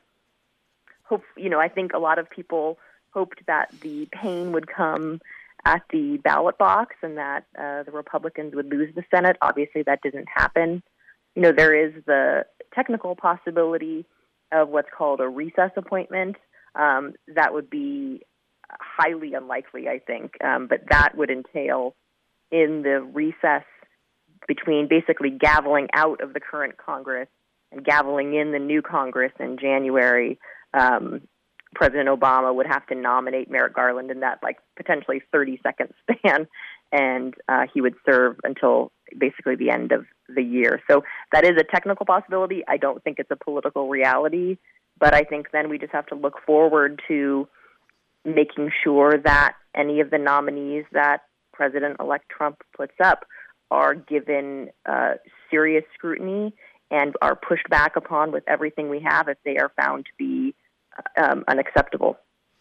hope. You know, I think a lot of people hoped that the pain would come at the ballot box and that uh, the Republicans would lose the Senate. Obviously, that didn't happen. You know, there is the technical possibility of what's called a recess appointment. Um, that would be highly unlikely, I think, um, but that would entail in the recess between basically gaveling out of the current Congress and gaveling in the new Congress in January. Um, President Obama would have to nominate Merrick Garland in that like potentially thirty second span, and uh, he would serve until basically the end of the year. So that is a technical possibility. I don't think it's a political reality, but I think then we just have to look forward to making sure that any of the nominees that President-elect Trump puts up are given uh, serious scrutiny and are pushed back upon with everything we have if they are found to be um, unacceptable.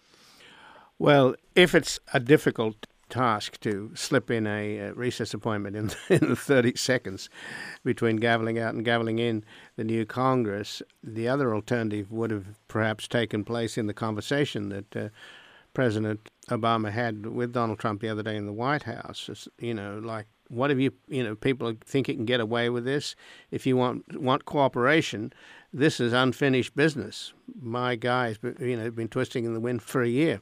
Well, if it's a difficult task to slip in a, a recess appointment in, in the thirty seconds between gaveling out and gaveling in the new Congress, the other alternative would have perhaps taken place in the conversation that uh, President Obama had with Donald Trump the other day in the White House. It's, you know, like, what have you, you know, people think you can get away with this? If you want want cooperation, this is unfinished business. My guy's, you know, been twisting in the wind for a year.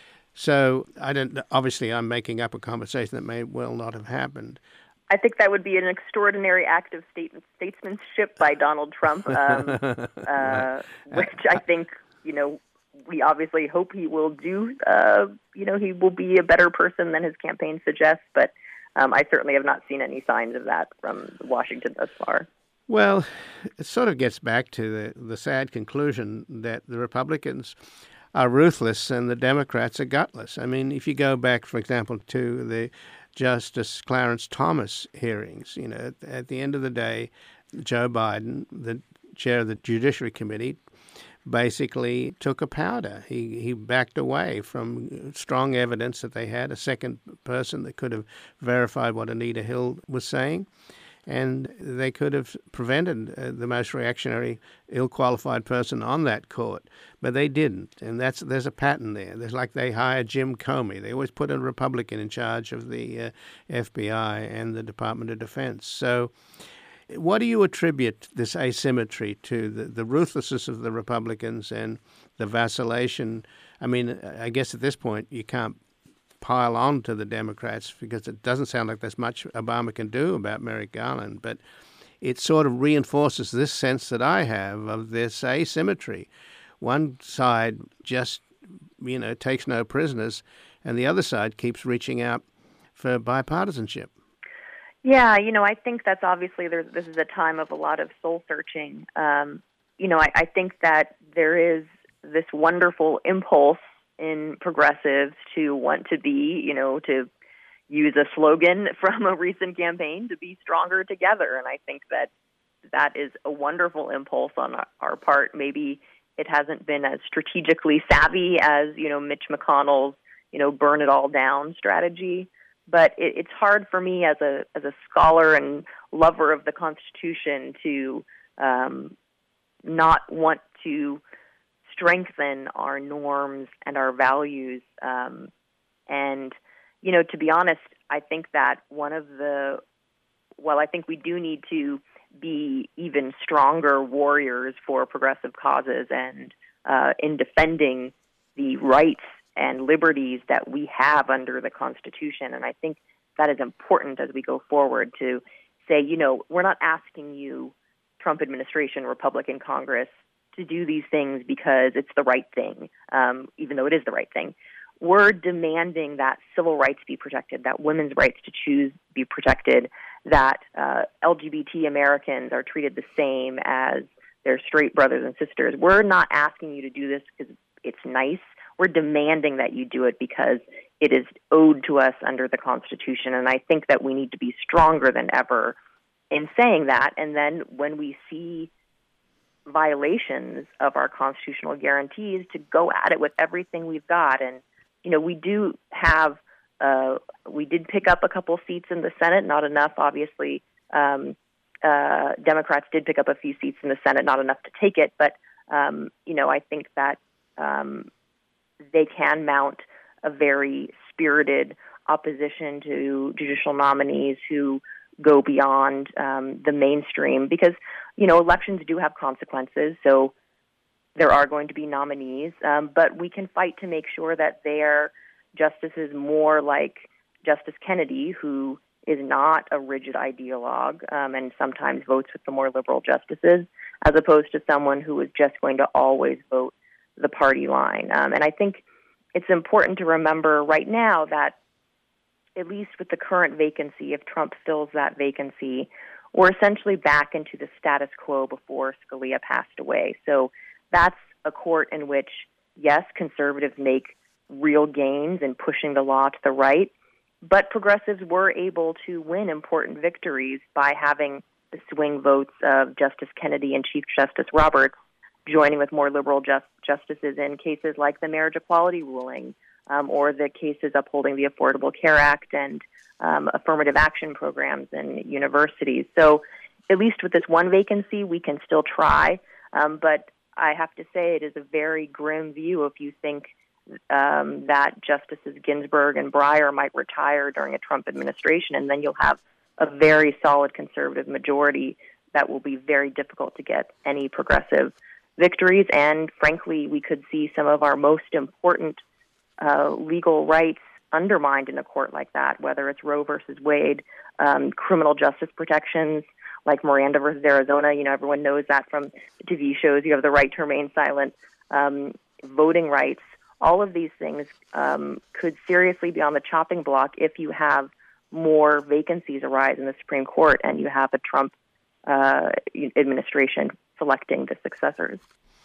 So I don't, obviously I'm making up a conversation that may well not have happened. I think that would be an extraordinary act of state, statesmanship by Donald Trump, um, uh, which I think, you know, we obviously hope he will do. Uh, you know, he will be a better person than his campaign suggests, but um, I certainly have not seen any signs of that from Washington thus far. Well, it sort of gets back to the, the sad conclusion that the Republicans are ruthless and the Democrats are gutless. I mean, if you go back, for example, to the Justice Clarence Thomas hearings, you know, at, at the end of the day, Joe Biden, the chair of the Judiciary Committee, basically took a powder. He he backed away from strong evidence that they had a second person that could have verified what Anita Hill was saying, and they could have prevented uh, the most reactionary, ill-qualified person on that court, but they didn't. And that's there's a pattern there. There's like they hired Jim Comey. They always put a Republican in charge of the uh, F B I and the Department of Defense. So what do you attribute this asymmetry to, the, the ruthlessness of the Republicans and the vacillation? I mean, I guess at this point you can't pile on to the Democrats because it doesn't sound like there's much Obama can do about Merrick Garland, but it sort of reinforces this sense that I have of this asymmetry. One side just, you know, takes no prisoners, and the other side keeps reaching out for bipartisanship. Yeah, you know, I think that's obviously there's, this is a time of a lot of soul searching. Um, you know, I, I think that there is this wonderful impulse in progressives to want to be, you know, to use a slogan from a recent campaign, to be stronger together. And I think that that is a wonderful impulse on our, our part. Maybe it hasn't been as strategically savvy as, you know, Mitch McConnell's, you know, burn it all down strategy. But it, it's hard for me as a as a scholar and lover of the Constitution to um, not want to strengthen our norms and our values. Um, and, you know, to be honest, I think that one of the, well, I think we do need to be even stronger warriors for progressive causes and uh, in defending the rights and liberties that we have under the Constitution. And I think that is important as we go forward to say, you know, we're not asking you, Trump administration, Republican Congress, to do these things because it's the right thing, um, even though it is the right thing. We're demanding that civil rights be protected, that women's rights to choose be protected, that uh, L G B T Americans are treated the same as their straight brothers and sisters. We're not asking you to do this because it's nice. We're demanding that you do it because it is owed to us under the Constitution. And I think that we need to be stronger than ever in saying that. And then when we see violations of our constitutional guarantees, to go at it with everything we've got. And, you know, we do have, uh, we did pick up a couple seats in the Senate, not enough, obviously. Um, uh, Democrats did pick up a few seats in the Senate, not enough to take it. But, um, you know, I think that um, they can mount a very spirited opposition to judicial nominees who go beyond um, the mainstream, because, you know, elections do have consequences. So there are going to be nominees, um, but we can fight to make sure that they're justices more like Justice Kennedy, who is not a rigid ideologue um, and sometimes votes with the more liberal justices, as opposed to someone who is just going to always vote the party line. Um, and I think it's important to remember right now that, at least with the current vacancy, if Trump fills that vacancy, we're essentially back into the status quo before Scalia passed away. So that's a court in which, yes, conservatives make real gains in pushing the law to the right, but progressives were able to win important victories by having the swing votes of Justice Kennedy and Chief Justice Roberts joining with more liberal just, justices in cases like the marriage equality ruling, Um, or the cases upholding the Affordable Care Act and um, affirmative action programs in universities. So at least with this one vacancy, we can still try. Um, but I have to say it is a very grim view if you think um, that Justices Ginsburg and Breyer might retire during a Trump administration, and then you'll have a very solid conservative majority that will be very difficult to get any progressive victories. And frankly, we could see some of our most important Uh, legal rights undermined in a court like that, whether it's Roe versus Wade, um, criminal justice protections like Miranda versus Arizona. You know, everyone knows that from T V shows. You have the right to remain silent, um, voting rights. All of these things um, could seriously be on the chopping block if you have more vacancies arise in the Supreme Court and you have a Trump uh, administration selecting the successors.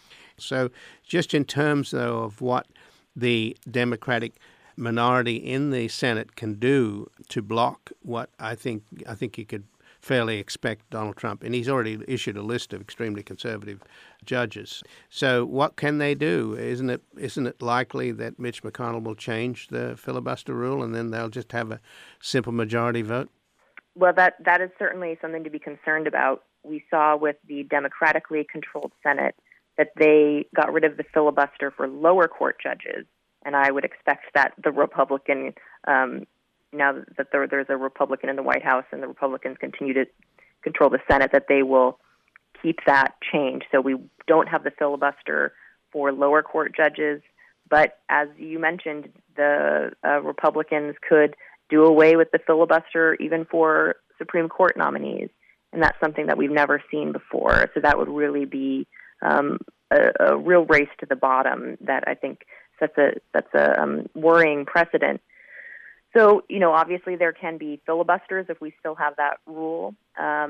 So just in terms, though, of what the Democratic minority in the Senate can do to block what I think I think you could fairly expect Donald Trump, and he's already issued a list of extremely conservative judges. So what can they do? Isn't it isn't it likely that Mitch McConnell will change the filibuster rule and then they'll just have a simple majority vote? Well, that that is certainly something to be concerned about. We saw with the democratically controlled Senate that they got rid of the filibuster for lower court judges. And I would expect that the Republican, um, now that there, there's a Republican in the White House and the Republicans continue to control the Senate, that they will keep that change. So we don't have the filibuster for lower court judges. But as you mentioned, the uh, Republicans could do away with the filibuster even for Supreme Court nominees. And that's something that we've never seen before. So that would really be Um, a, a real race to the bottom that I think sets a sets a um, worrying precedent. So, you know, obviously there can be filibusters if we still have that rule. Um,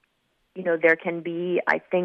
you know, there can be, I think,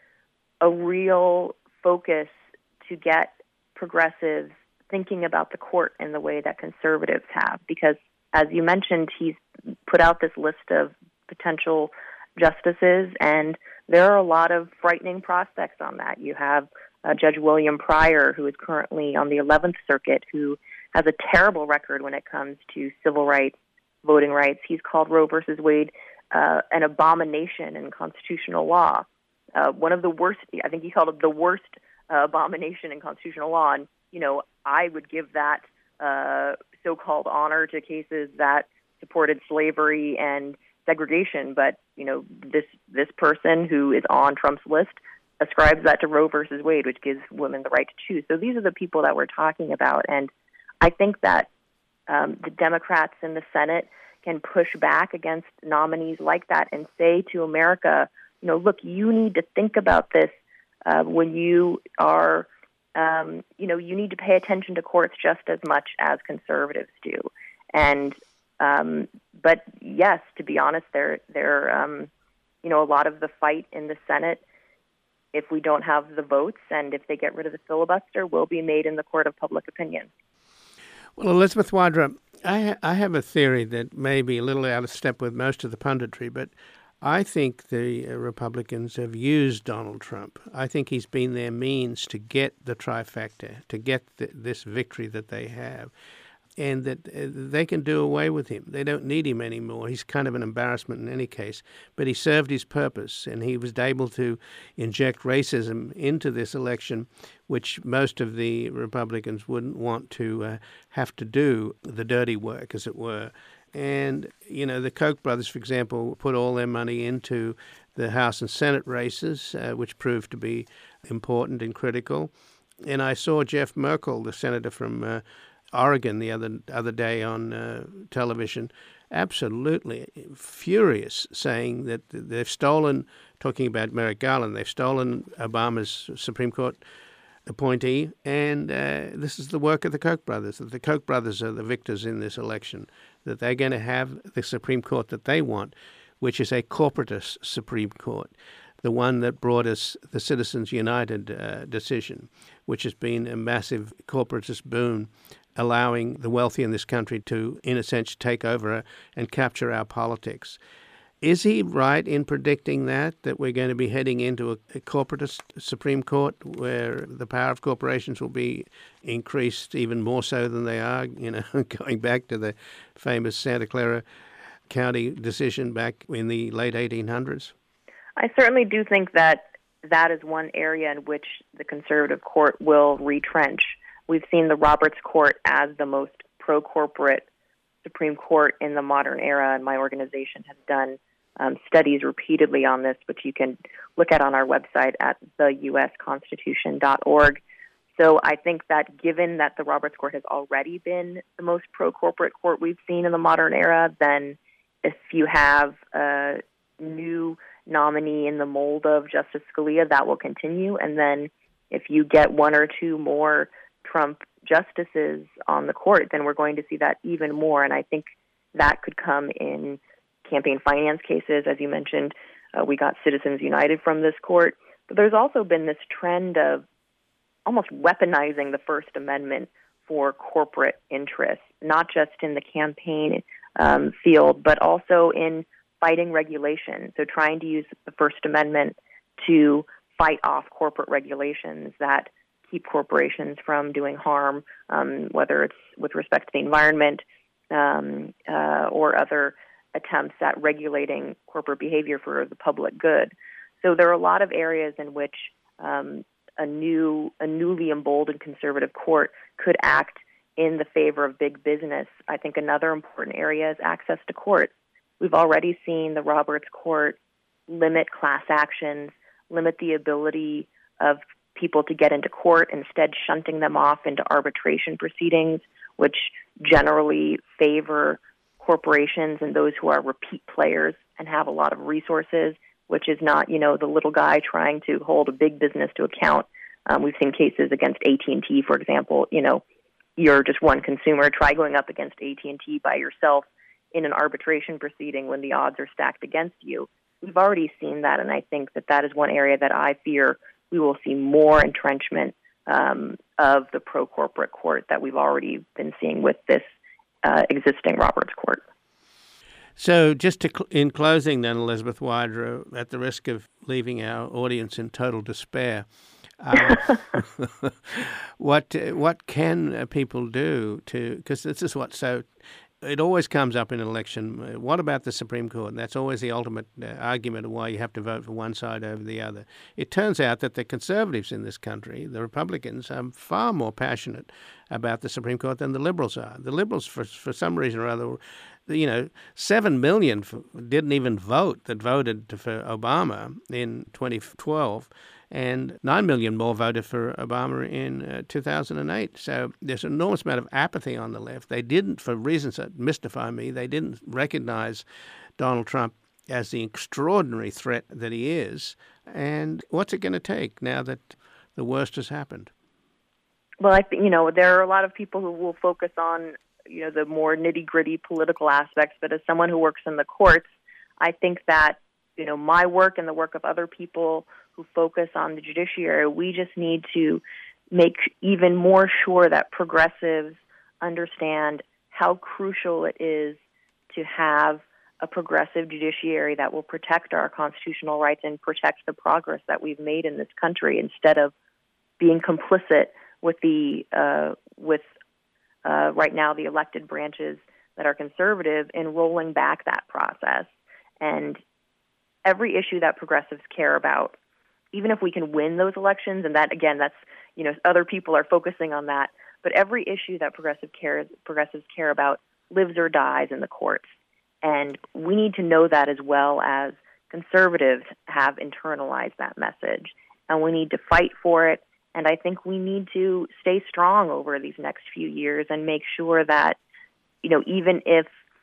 a real focus to get progressives thinking about the court in the way that conservatives have, because, as you mentioned, he's put out this list of potential justices, and there are a lot of frightening prospects on that. You have uh, Judge William Pryor, who is currently on the eleventh Circuit, who has a terrible record when it comes to civil rights, voting rights. He's called Roe versus Wade uh, an abomination in constitutional law. Uh, one of the worst, I think he called it the worst uh, abomination in constitutional law. And, you know, I would give that uh, so-called honor to cases that supported slavery and segregation. But, you know, this this person who is on Trump's list ascribes that to Roe versus Wade, which gives women the right to choose. So these are the people that we're talking about. And I think that um, the Democrats in the Senate can push back against nominees like that and say to America, you know, look, you need to think about this uh, when you are, um, you know, you need to pay attention to courts just as much as conservatives do. And, um, but yes, to be honest, they're, they're, um, you know, a lot of the fight in the Senate, if we don't have the votes and if they get rid of the filibuster, will be made in the court of public opinion. Well, Elizabeth Wydra, I, ha- I have a theory that may be a little out of step with most of the punditry, but I think the Republicans have used Donald Trump. I think he's been their means to get the trifecta, to get the, this victory that they have, and that they can do away with him. They don't need him anymore. He's kind of an embarrassment in any case, but he served his purpose, and he was able to inject racism into this election, which most of the Republicans wouldn't want to uh, have to do the dirty work, as it were. And, you know, the Koch brothers, for example, put all their money into the House and Senate races, uh, which proved to be important and critical. And I saw Jeff Merkel, the senator from uh, Oregon, the other other day on uh, television, absolutely furious, saying that they've stolen, talking about Merrick Garland, they've stolen Obama's Supreme Court appointee, and uh, this is the work of the Koch brothers, that the Koch brothers are the victors in this election, that they're going to have the Supreme Court that they want, which is a corporatist Supreme Court, the one that brought us the Citizens United uh, decision, which has been a massive corporatist boon, allowing the wealthy in this country to, in a sense, take over and capture our politics. Is he right in predicting that, that we're going to be heading into a, a corporatist Supreme Court where the power of corporations will be increased even more so than they are, you know, going back to the famous Santa Clara County decision back in the late eighteen hundreds? I certainly do think that that is one area in which the conservative court will retrench. We've seen the Roberts Court as the most pro-corporate Supreme Court in the modern era, and my organization has done um, studies repeatedly on this, which you can look at on our website at the u s constitution dot org. So I think that given that the Roberts Court has already been the most pro-corporate court we've seen in the modern era, then if you have a new nominee in the mold of Justice Scalia, that will continue. And then if you get one or two more Trump justices on the court, then we're going to see that even more. And I think that could come in campaign finance cases. As you mentioned, uh, we got Citizens United from this court. But there's also been this trend of almost weaponizing the First Amendment for corporate interests, not just in the campaign um, field, but also in fighting regulation. So trying to use the First Amendment to fight off corporate regulations that keep corporations from doing harm, um, whether it's with respect to the environment um, uh, or other attempts at regulating corporate behavior for the public good. So there are a lot of areas in which um, a new, a newly emboldened conservative court could act in the favor of big business. I think another important area is access to court. We've already seen the Roberts Court limit class actions, limit the ability of people to get into court, instead shunting them off into arbitration proceedings, which generally favor corporations and those who are repeat players and have a lot of resources, which is not, you know, the little guy trying to hold a big business to account. Um, we've seen cases against A T and T, for example. You know, you're just one consumer. Try going up against A T and T by yourself in an arbitration proceeding when the odds are stacked against you. We've already seen that, and I think that that is one area that I fear we will see more entrenchment um, of the pro-corporate court that we've already been seeing with this uh, existing Roberts Court. So just to cl- in closing then, Elizabeth Wydra, at the risk of leaving our audience in total despair, uh, what what can people do to, because this is what's so it always comes up in an election. uh, What about the Supreme Court? And that's always the ultimate uh, argument of why you have to vote for one side over the other. It turns out that the conservatives in this country, the Republicans, are far more passionate about the Supreme Court than the liberals are. The liberals, for for some reason or other, you know, seven million f- didn't even vote that voted for Obama in twenty twelve. And nine million more voted for Obama in uh, two thousand eight. So there's an enormous amount of apathy on the left. They didn't, for reasons that mystify me, they didn't recognize Donald Trump as the extraordinary threat that he is. And what's it going to take now that the worst has happened? Well, I think, you know, there are a lot of people who will focus on, you know, the more nitty-gritty political aspects. But as someone who works in the courts, I think that, you know, my work and the work of other people who focus on the judiciary, we just need to make even more sure that progressives understand how crucial it is to have a progressive judiciary that will protect our constitutional rights and protect the progress that we've made in this country, instead of being complicit with the uh, with uh, right now the elected branches that are conservative in rolling back that process. And every issue that progressives care about, even if we can win those elections, and that, again, that's, you know, other people are focusing on that, but every issue that progressive care, progressives care about lives or dies in the courts. And we need to know that, as well as conservatives have internalized that message. And we need to fight for it. And I think we need to stay strong over these next few years and make sure that, you know, even if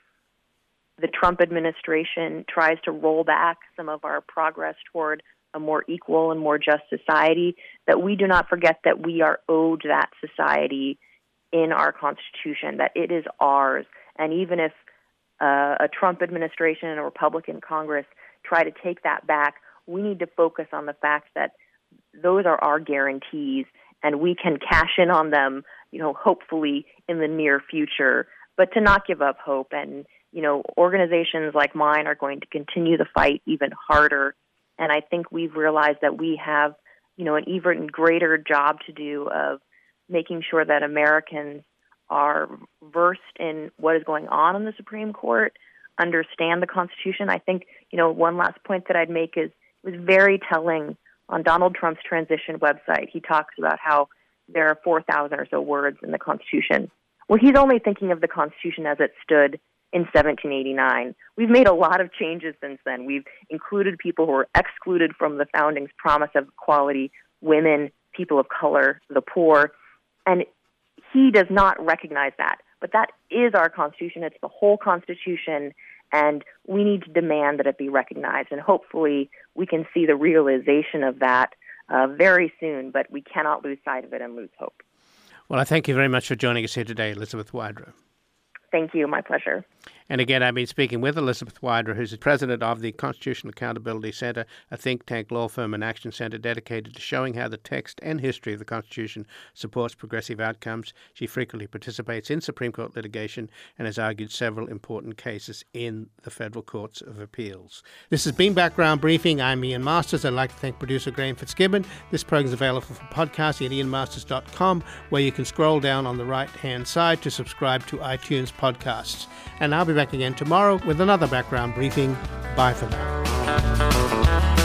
the Trump administration tries to roll back some of our progress toward a more equal and more just society, that we do not forget that we are owed that society in our Constitution, that it is ours. And even if uh, a Trump administration and a Republican Congress try to take that back, we need to focus on the fact that those are our guarantees, and we can cash in on them, you know, hopefully in the near future, but to not give up hope. And, you know, organizations like mine are going to continue the fight even harder. And I think we've realized that we have, you know, an even greater job to do of making sure that Americans are versed in what is going on in the Supreme Court, understand the Constitution. I think, you know, one last point that I'd make is it was very telling on Donald Trump's transition website. He talks about how there are four thousand or so words in the Constitution. Well, he's only thinking of the Constitution as it stood in seventeen eighty-nine. We've made a lot of changes since then. We've included people who were excluded from the founding's promise of equality, women, people of color, the poor, and he does not recognize that. But that is our Constitution. It's the whole Constitution, and we need to demand that it be recognized. And hopefully we can see the realization of that uh, very soon, but we cannot lose sight of it and lose hope. Well, I thank you very much for joining us here today, Elizabeth Wydra. Thank you. My pleasure. And again, I've been speaking with Elizabeth Wydra, who's the president of the Constitutional Accountability Center, a think tank, law firm, and action center dedicated to showing how the text and history of the Constitution supports progressive outcomes. She frequently participates in Supreme Court litigation and has argued several important cases in the federal courts of appeals. This has been Background Briefing. I'm Ian Masters. I'd like to thank producer Graham Fitzgibbon. This program is available for podcast at ian masters dot com, where you can scroll down on the right-hand side to subscribe to iTunes podcasts. And I'll be back again tomorrow with another Background Briefing. Bye for now.